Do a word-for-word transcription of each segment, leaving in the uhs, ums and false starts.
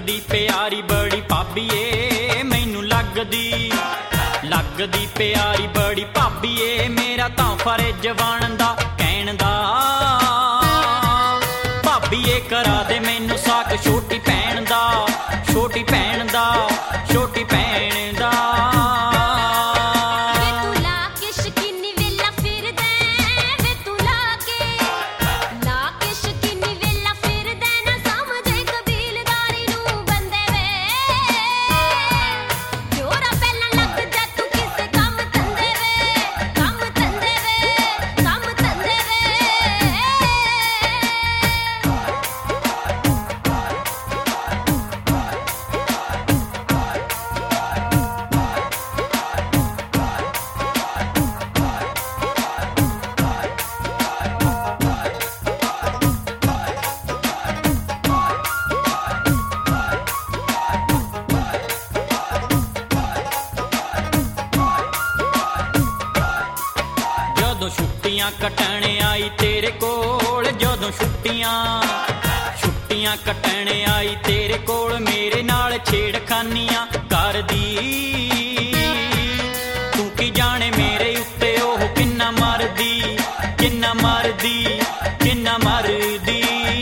लगदी प्यारी बड़ी भाभी ए मैनू लगदी लगदी प्यारी बड़ी भाभी ए मेरा तां फर्ज बनदा कहण दा भाभी ए करा दे मैनू साक छोटी भैण दा छोटी भैण दा छोटी भैण दा। छुट्टियां कटण आई तेरे कोल जदों छुट्टियां छुट्टियां कटण आई तेरे कोल मेरे नाल छेड़खानियां करदी तू की जाने मेरे उत्ते ओह किन्ना मरदी किन्ना मरदी किन्ना मरदी।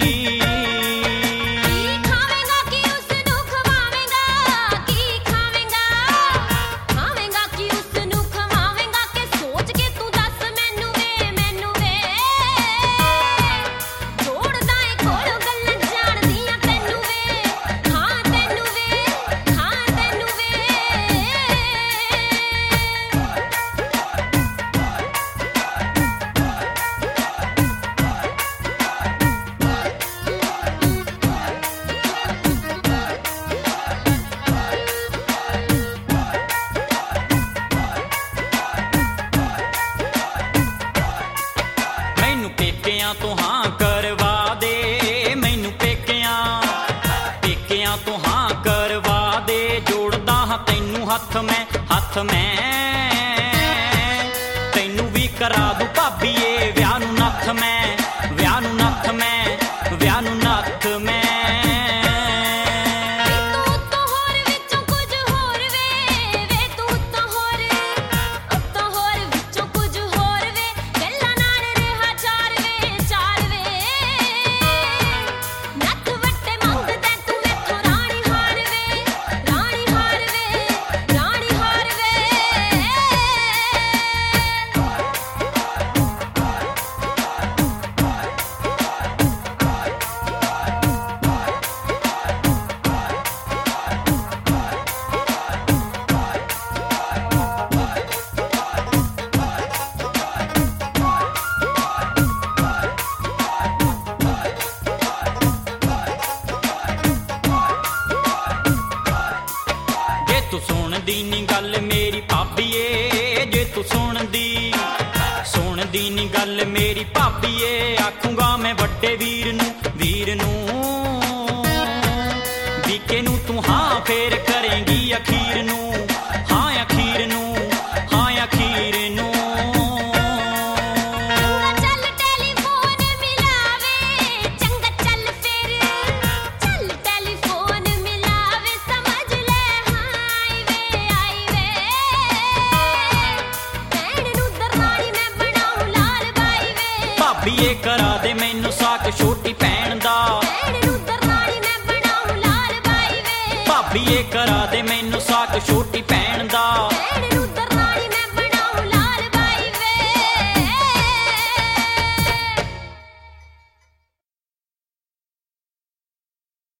तो हाँ करवा दे मैनू पेकियां पेकियां तो हाँ करवा दे जोड़दा हाँ तैनू हथ मैं हथ मैं तैनू भी करा दूं भाभी ए विआह नूं नथ मैं विआह नूं नथ मैं विआह नूं नथ मैं। तू सुनदी नी गल मेरी भाभी ए जे तू सुनदी सुनदी नी गल मेरी भाभी ए आखूंगा मैं वड्डे वीर नू वीर नू बीके नू तू हाँ फेर करेंगी अखीर नू हाँ अखीर नू हाँ अखीर नू। भाभी ए करा दे मैनू साक छोटी भैण दा भाभी ए करा दे मैनू साक छोटी